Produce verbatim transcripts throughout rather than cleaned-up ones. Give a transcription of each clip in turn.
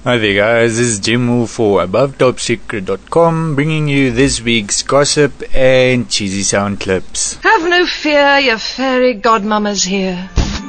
Hi there guys, this is Jim Wu for above top secret dot com bringing you this week's gossip and cheesy sound clips. Have no fear, your fairy godmamma's here.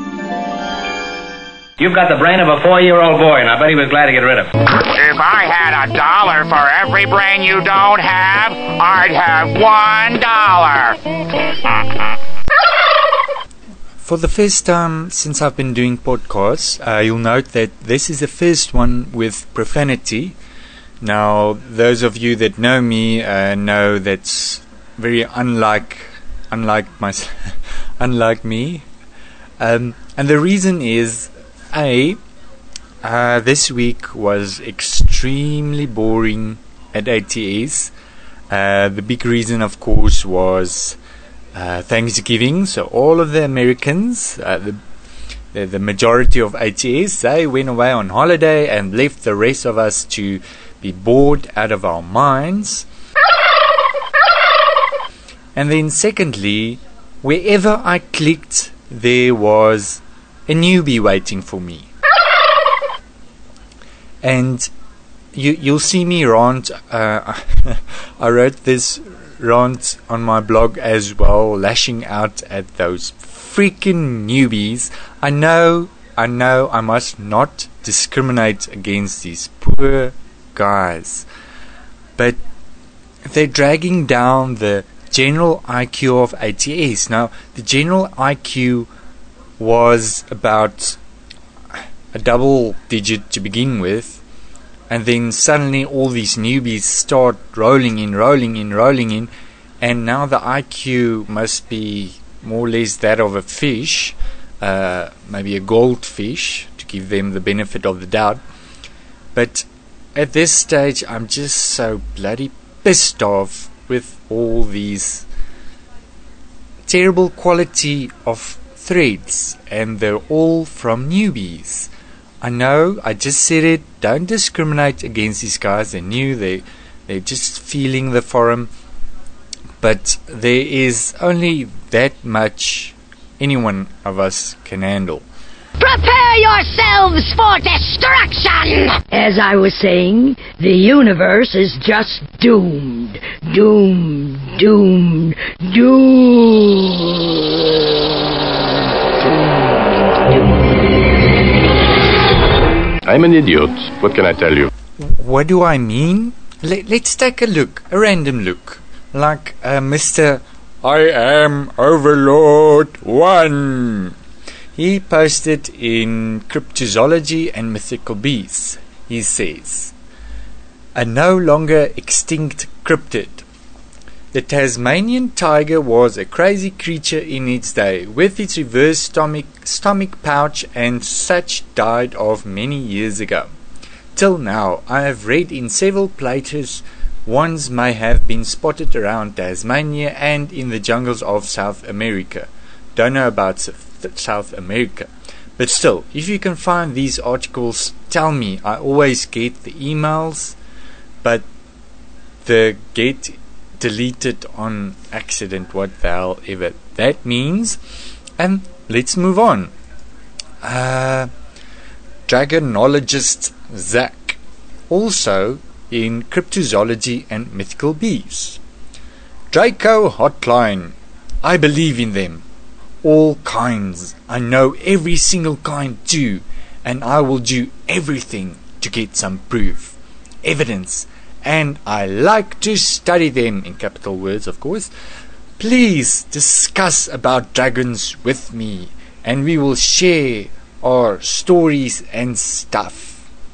You've got the brain of a four-year-old boy, and I bet he was glad to get rid of it. If I had a dollar for every brain you don't have, I'd have one dollar. For the first time since I've been doing podcasts, uh, you'll note that this is the first one with profanity. Now, those of you that know me uh, know that's very unlike, unlike my, unlike me. Um, and the reason is, A, uh, this week was extremely boring at A T S. Uh, the big reason, of course, was Uh, Thanksgiving. So all of the Americans, uh, the, the the majority of A T S, they went away on holiday and left the rest of us to be bored out of our minds. And then secondly, wherever I clicked, there was a newbie waiting for me. And you you'll see me rant. Uh, I wrote this rant on my blog as well, lashing out at those freaking newbies. I know, I know I must not discriminate against these poor guys, but they're dragging down the general I Q of A T S. Now, the general I Q was about a double digit to begin with, and then suddenly all these newbies start rolling in, rolling in, rolling in, and now the I Q must be more or less that of a fish, uh, maybe a goldfish, to give them the benefit of the doubt. But at this stage, I'm just so bloody pissed off with all these terrible quality of threads, and they're all from newbies. I know, I just said it, don't discriminate against these guys. They're new, they, they're just feeling the forum. But there is only that much any one of us can handle. Prepare yourselves for destruction! As I was saying, the universe is just doomed. Doomed, doomed, doomed. I'm an idiot. What can I tell you? What do I mean? Let, let's take a look, a random look. Like uh, Mister I Am Overlord one. He posted in Cryptozoology and Mythical Beasts. He says, a no longer extinct cryptid. The Tasmanian tiger was a crazy creature in its day, with its reverse stomach, stomach pouch and such died off many years ago. Till now, I have read in several places ones may have been spotted around Tasmania and in the jungles of South America. Don't know about South America. But still, if you can find these articles, tell me. I always get the emails, but the get deleted on accident, what the hell ever that means. And let's move on. Uh, Dragonologist Zach, also in Cryptozoology and Mythical Beasts. Draco Hotline, I believe in them. All kinds. I know every single kind too, and I will do everything to get some proof, evidence, and I like to study them, in capital words of course. Please discuss about dragons with me, and we will share our stories and stuff.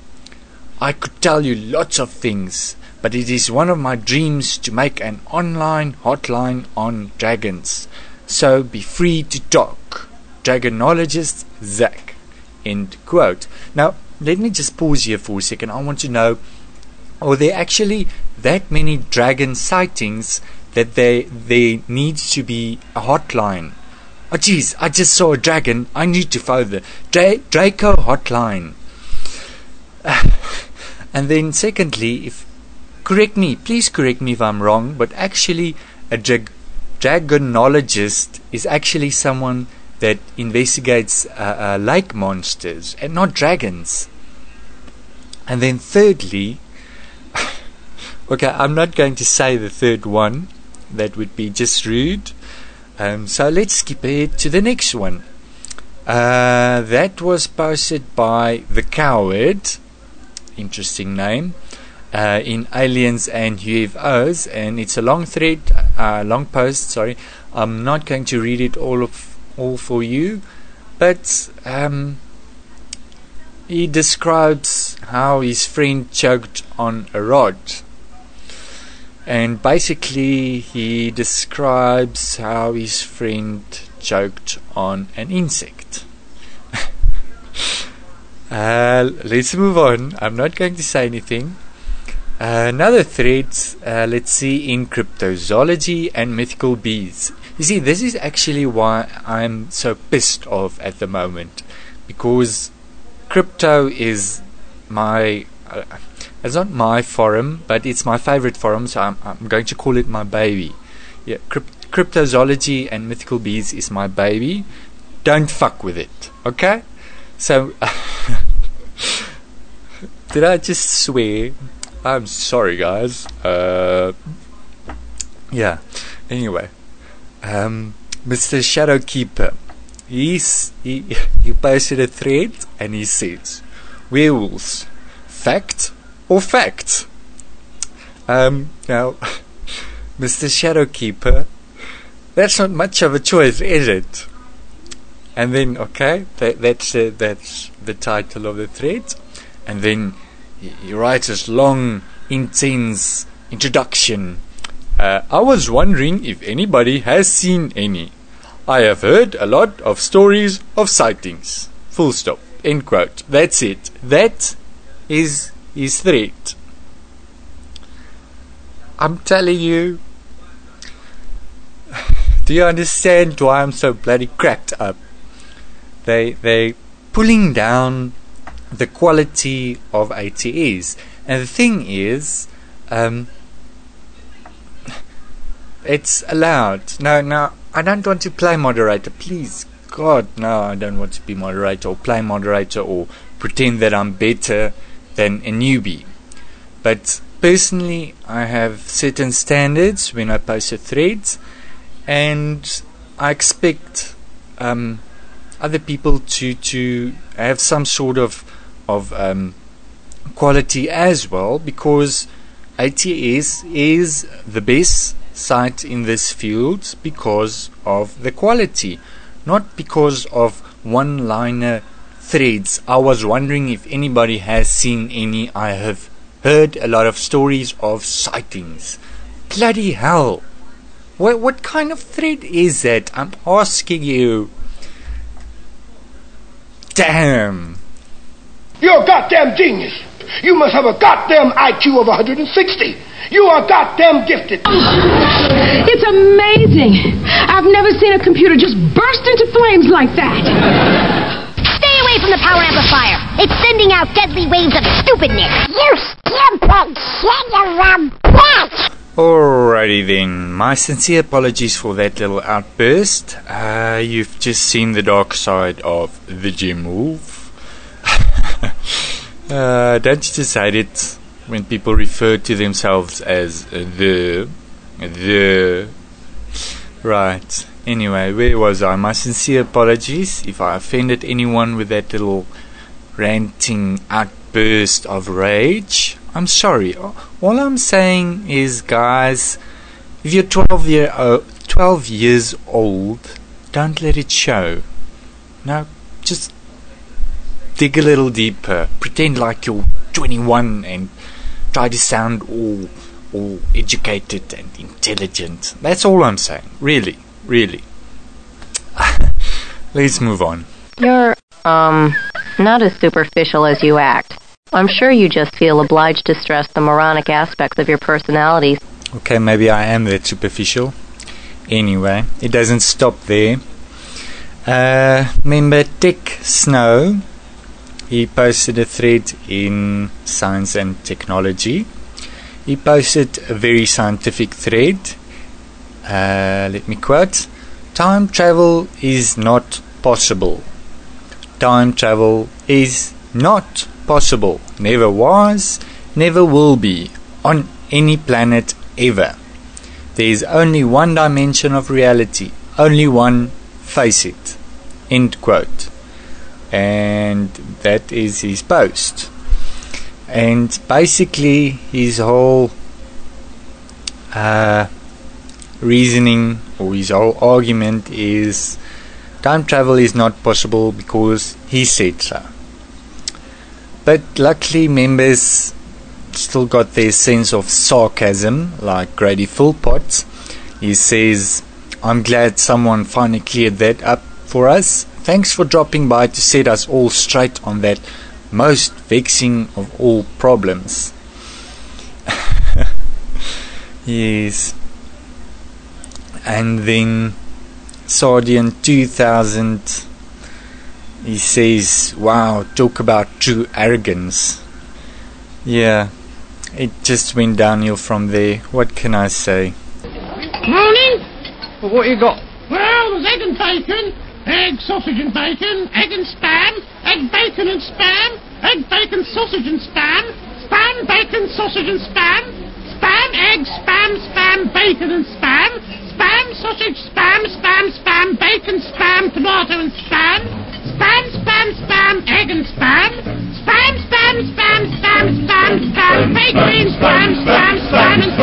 I could tell you lots of things, but it is one of my dreams to make an online hotline on dragons. So be free to talk. Dragonologist Zach. End quote. Now, let me just pause here for a second. I want to know, are there actually that many dragon sightings that there, there needs to be a hotline? Oh geez, I just saw a dragon. I need to follow the Dra- Draco hotline. Uh, and then secondly, if correct me, please correct me if I'm wrong, but actually a drag- dragonologist is actually someone that investigates uh, uh, lake monsters and not dragons. And then thirdly, okay, I'm not going to say the third one. That would be just rude. Um, so let's skip ahead to the next one. Uh, that was posted by The Coward. Interesting name. Uh, in Aliens and U F Os, and it's a long thread, uh, long post. Sorry, I'm not going to read it all of all for you, but um, he describes how his friend choked on a rod, and basically he describes how his friend choked on an insect. uh, let's move on. I'm not going to say anything. Uh, another thread, uh, let's see, in Cryptozoology and Mythical Bees. You see, this is actually why I'm so pissed off at the moment, because crypto is my, uh, it's not my forum, but it's my favorite forum, so I'm, I'm going to call it my baby. Yeah, crypt- Cryptozoology and Mythical Bees is my baby. Don't fuck with it, okay? So, did I just swear? I'm sorry, guys. Uh, yeah. Anyway, um, Mister Shadowkeeper, he's he he posted a thread and he says, "Werewolves, fact or fact?" Um, now, Mister Shadowkeeper, that's not much of a choice, is it? And then, okay, that, that's uh, that's the title of the thread, and then he writes this long, intense introduction. Uh, I was wondering if anybody has seen any. I have heard a lot of stories of sightings. Full stop. End quote. That's it. That is his thread. I'm telling you. Do you understand why I'm so bloody cracked up? They they pulling down the quality of A T Es, and the thing is, um, it's allowed. No, no, I don't want to play moderator. Please, God, no, I don't want to be moderator or play moderator or pretend that I'm better than a newbie. But personally, I have certain standards when I post a thread, and I expect um, other people to to have some sort of of um, quality as well, because A T S is the best site in this field because of the quality, not because of one-liner threads. I was wondering if anybody has seen any. I have heard a lot of stories of sightings. Bloody hell. What, what kind of thread is that? I'm asking you. Damn. You're a goddamn genius. You must have a goddamn I Q of one hundred sixty. You are goddamn gifted. It's amazing. I've never seen a computer just burst into flames like that. Stay away from the power amplifier. It's sending out deadly waves of stupidness. You stupid son of a bitch. Alrighty then, my sincere apologies for that little outburst. Uh, you've just seen the dark side of the Gem Wolf. uh, don't you just hate it when people refer to themselves as the, the... Right, anyway, where was I? My sincere apologies if I offended anyone with that little ranting outburst of rage. I'm sorry. All I'm saying is, guys, if you're twelve, year, uh, twelve years old, don't let it show. No, just dig a little deeper. Pretend like you're twenty-one and try to sound all, all educated and intelligent. That's all I'm saying. Really, really. Let's move on. You're, um, not as superficial as you act. I'm sure you just feel obliged to stress the moronic aspects of your personality. Okay, maybe I am that superficial. Anyway, it doesn't stop there. Uh, remember Tech Snow? He posted a thread in Science and Technology. He posted a very scientific thread. Uh, let me quote. Time travel is not possible. Time travel is not possible. Never was, never will be, on any planet ever. There is only one dimension of reality, only one, face it. End quote. And that is his post. And basically his whole uh, reasoning or his whole argument is time travel is not possible because he said so. But luckily members still got their sense of sarcasm, like Grady Philpott. He says, I'm glad someone finally cleared that up for us. Thanks for dropping by to set us all straight on that most vexing of all problems. Yes. And then Sardian two thousand, he says, wow, talk about true arrogance. Yeah, it just went downhill from there. What can I say? Morning. Well, what you got? Well, there's egg and bacon, egg, sausage and bacon, egg and spam, egg, bacon and spam, egg, bacon, sausage and spam, spam, bacon, sausage and spam, spam, egg, spam, spam, bacon and spam, spam, sausage, spam, spam, spam, bacon, spam, tomato and spam, spam, spam, spam, egg and spam, spam, spam, spam, spam, spam, spam, bacon, spam, spam, spam, and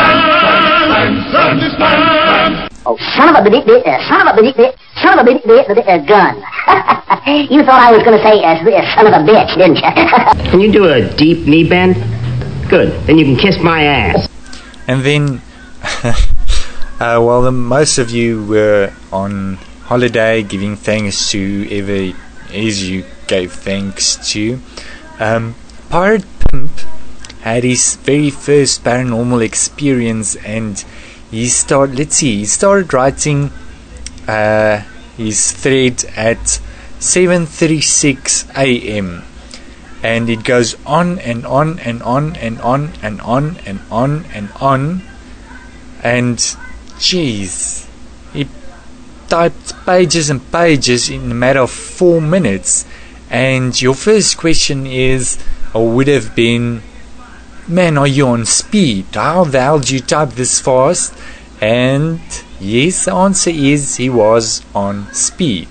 spam. Oh, son of a bit, bit, uh, son of a bit, bit, son of a bit, bit, bit, uh, gun. You thought I was going to say, uh, son of a bitch, didn't you? Can you do a deep knee bend? Good. Then you can kiss my ass. And then, uh, while the, most of you were on holiday giving thanks to whoever it is you gave thanks to, um, Pirate Pimp had his very first paranormal experience, and he started, let's see, he started writing uh, his thread at seven thirty-six a.m. and it goes on and on and on and on and on and on and on, and jeez, he typed pages and pages in a matter of four minutes. And your first question is, or would have been, man, are you on speed? How the hell did you type this fast? And yes, the answer is he was on speed.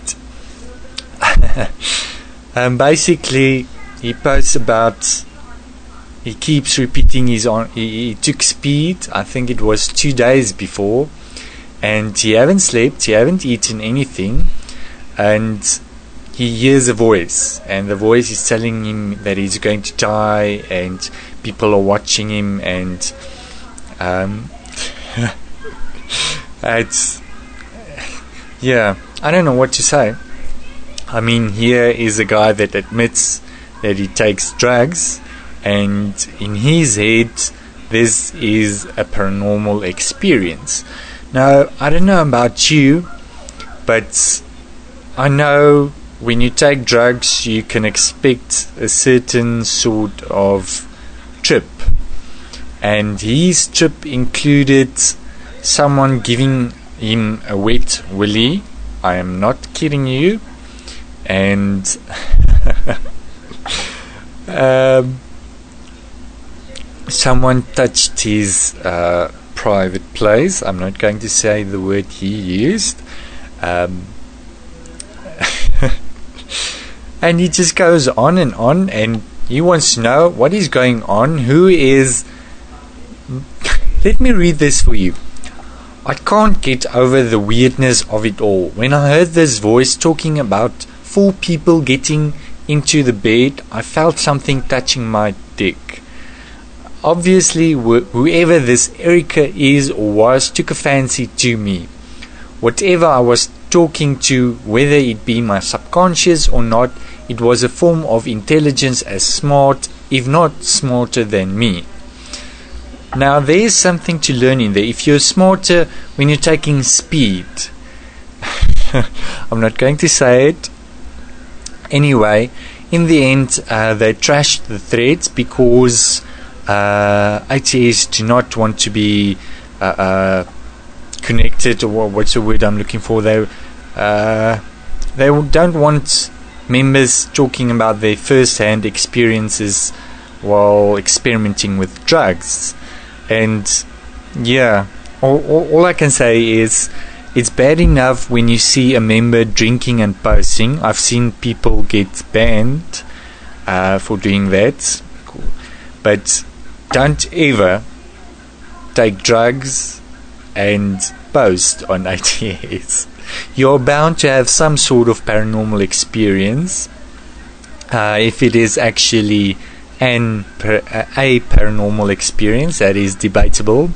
um, basically, he posts about, he keeps repeating his on. He, he took speed. I think it was two days before, and he haven't slept. He haven't eaten anything, and he hears a voice, and the voice is telling him that he's going to die, and people are watching him, and um, it's, yeah, I don't know what to say. I mean, here is a guy that admits that he takes drugs, and in his head this is a paranormal experience. Now, I don't know about you, but I know when you take drugs you can expect a certain sort of trip, and his trip included someone giving him a wet willy. I am not kidding you. And um, someone touched his uh, private place. I'm not going to say the word he used. Um, and he just goes on and on, and he wants to know what is going on. Who is... Let me read this for you. I can't get over the weirdness of it all. When I heard this voice talking about four people getting into the bed, I felt something touching my dick. Obviously, wh- whoever this Erica is or was took a fancy to me. Whatever I was talking to, whether it be my subconscious or not, it was a form of intelligence as smart, if not smarter than me. Now, there is something to learn in there. If you're smarter when you're taking speed, I'm not going to say it. Anyway, in the end, uh, they trashed the threads because uh, A T S do not want to be uh, uh, connected, or what's the word I'm looking for? They uh, they don't want members talking about their first-hand experiences while experimenting with drugs. And yeah, all, all, all I can say is it's bad enough when you see a member drinking and posting. I've seen people get banned uh, for doing that. But don't ever take drugs and post on A T S. You're bound to have some sort of paranormal experience. Uh, if it is actually an per, uh, a paranormal experience, that is debatable.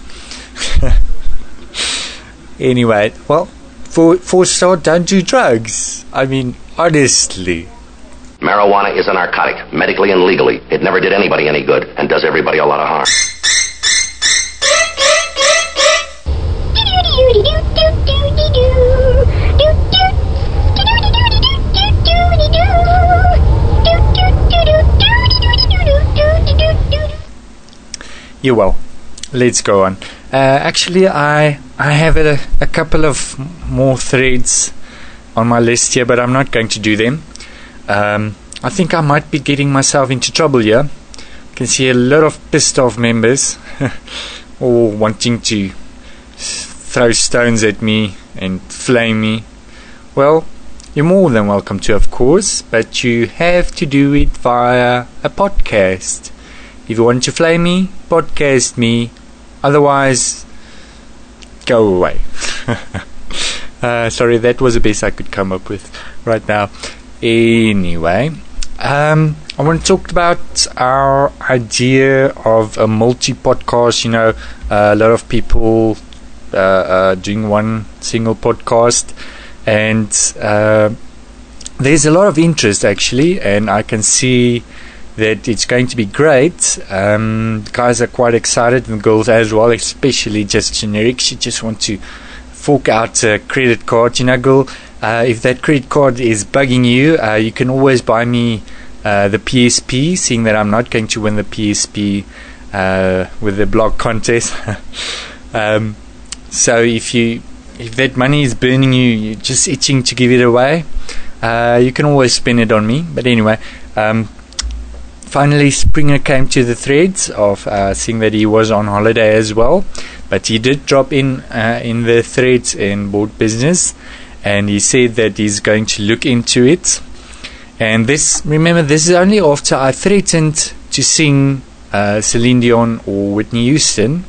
Anyway, well, for for start, don't do drugs. I mean, honestly. Marijuana is a narcotic, medically and legally. It never did anybody any good and does everybody a lot of harm. Yeah, well, let's go on. Uh, actually, I I have a, a couple of more threads on my list here, but I'm not going to do them. Um, I think I might be getting myself into trouble here. You can see a lot of pissed off members all wanting to throw stones at me and flame me. Well, you're more than welcome to, of course, but you have to do it via a podcast. If you want to flame me, podcast me. Otherwise, go away. uh, sorry, that was the best I could come up with right now. Anyway, um, I want to talk about our idea of a multi-podcast. You know, uh, a lot of people uh, uh, doing one single podcast, and uh, there's a lot of interest actually, and I can see that it's going to be great. Um, the guys are quite excited, and the girls as well, especially just generic. She just want to fork out a credit card. You know, girl, uh, if that credit card is bugging you, uh, you can always buy me uh, the P S P, seeing that I'm not going to win the P S P uh, with the blog contest. um, so if you if that money is burning you, you're just itching to give it away, uh, you can always spend it on me. But anyway, um, finally Springer came to the threads of uh, seeing that he was on holiday as well, but he did drop in uh, in the threads in Board Business, and he said that he's going to look into it. And this, remember, this is only after I threatened to sing uh, Celine Dion or Whitney Houston,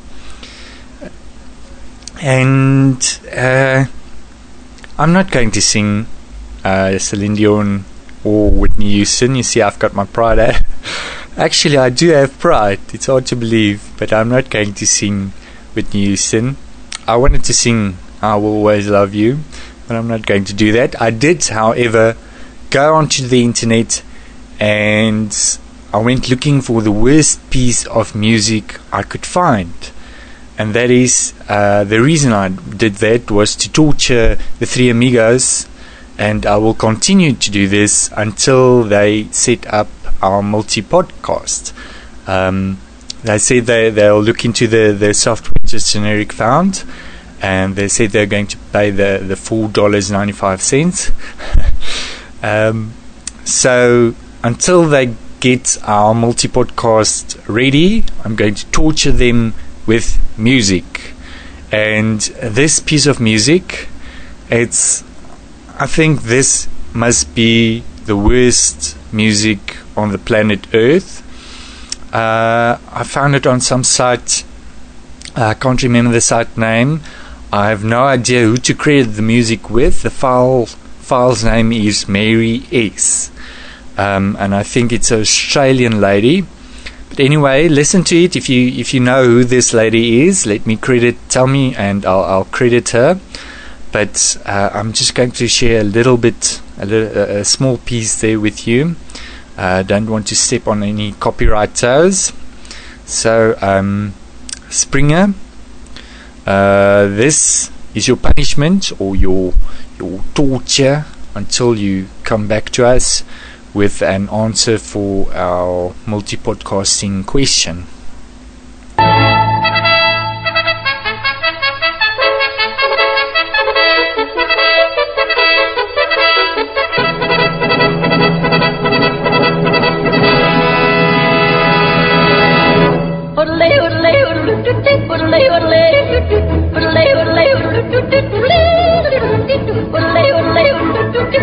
and uh, I'm not going to sing uh, Celine Dion or Whitney Houston. You see, I've got my pride. Eh? Actually, I do have pride. It's hard to believe, but I'm not going to sing Whitney Houston. I wanted to sing I Will Always Love You, but I'm not going to do that. I did, however, go onto the internet and I went looking for the worst piece of music I could find. And that is, uh, the reason I did that was to torture the Three Amigos, and I will continue to do this until they set up our multi-podcast. Um, they said they, they'll look into the, the software just generic found, and they said they're going to pay the, the four dollars and ninety-five cents. um, so until they get our multi-podcast ready, I'm going to torture them with music. And this piece of music, it's, I think this must be the worst music on the planet Earth. Uh, I found it on some site. I can't remember the site name. I have no idea who to credit the music with. The file file's name is Mary S. Um, and I think it's an Australian lady. But anyway, listen to it. If you if you know who this lady is, let me credit. Tell me, and I'll I'll credit her. But uh, I'm just going to share a little bit, a, little, a, a small piece there with you. Uh, don't want to step on any copyright toes. So, um, Springer, uh, this is your punishment or your your torture until you come back to us with an answer for our multi-podcasting question.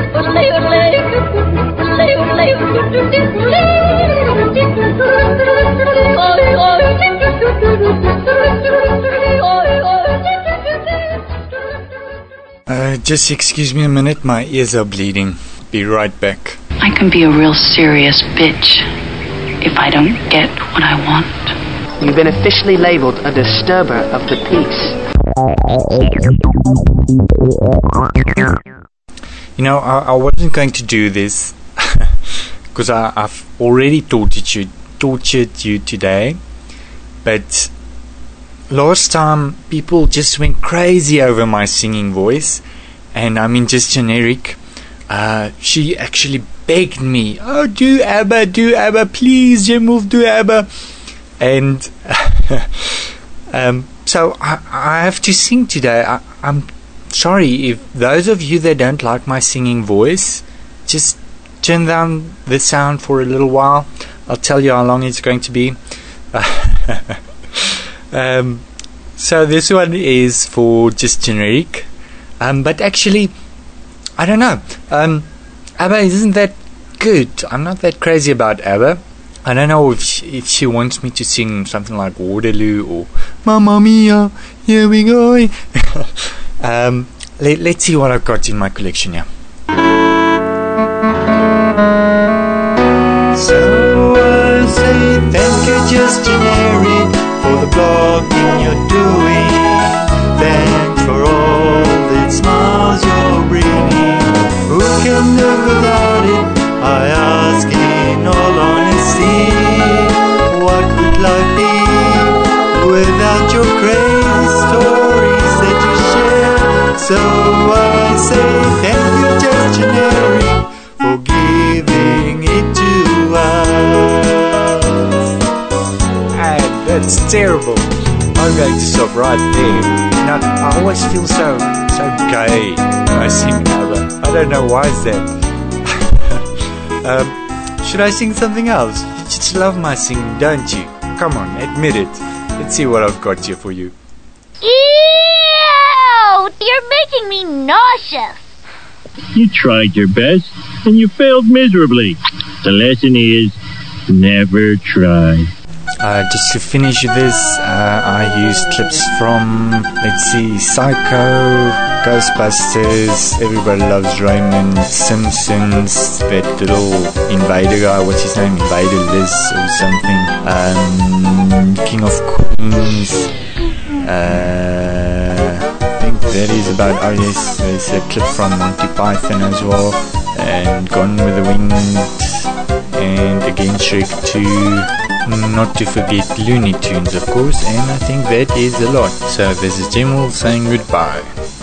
Uh, just excuse me a minute, my ears are bleeding. Be right back. I can be a real serious bitch if I don't get what I want. You've been officially labelled a disturber of the peace. You know, I, I wasn't going to do this because I've already tortured you, tortured you today. But last time, people just went crazy over my singing voice. And I mean, just generic. Uh, she actually begged me, oh, do ABBA, do ABBA, please, Jim Wolf, do ABBA. And um, so I, I have to sing today. I, I'm sorry if those of you that don't like my singing voice, just turn down the sound for a little while. I'll tell you how long it's going to be. um, so this one is for just generic. Um, but actually, I don't know. Um, ABBA isn't that good. I'm not that crazy about ABBA. I don't know if she, if she wants me to sing something like Waterloo or Mamma Mia, here we go. um, let, let's see what I've got in my collection here. So I say thank you, just generic, for the blogging you're doing. Thanks for all the smiles you're bringing. Who can live without it? I ask in all honesty. What would life be without your crazy stories that you share? So I say thank you, just generic, for giving it to us. And that's terrible. I'm going to stop right there. Now, I always feel so so gay when I sing ABBA. I don't know why is that. um, should I sing something else? You just love my singing, don't you? Come on, admit it. Let's see what I've got here for you. Ew! You're making me nauseous. You tried your best, and you failed miserably. The lesson is, never try. Uh, just to finish this, uh, I used clips from, let's see, Psycho, Ghostbusters, Everybody Loves Raymond, Simpsons, that little invader guy, what's his name, Invader Liz or something, um, King of Queens, uh, I think that is about, oh yes, there's a clip from Monty Python as well, and Gone with the Wind, and again Shrek two, not to forget Looney Tunes, of course, and I think that is a lot. So this is Jim Wolf saying goodbye.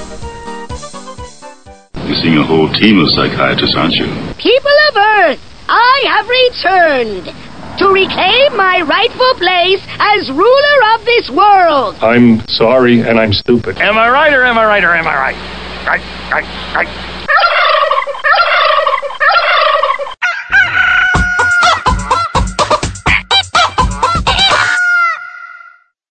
You're seeing a whole team of psychiatrists, aren't you? People of Earth, I have returned to reclaim my rightful place as ruler of this world. I'm sorry, and I'm stupid. Am I right or am I right or am I right? Right, right, right.